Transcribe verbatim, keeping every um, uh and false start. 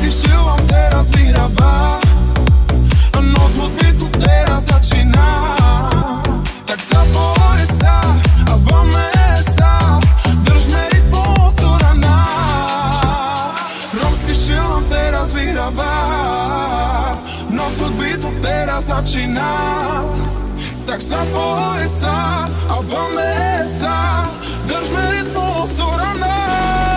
Romský štýl vám teraz vyhráva, noc hudby tu teraz začíná. Tak zapoj sa a bavme sa, držme rytmus do rana. Romský štýl vám teraz vyhráva, noc hudby tu teraz začína. Tak zapoj sa a bavme sa, držme rytmus do rana.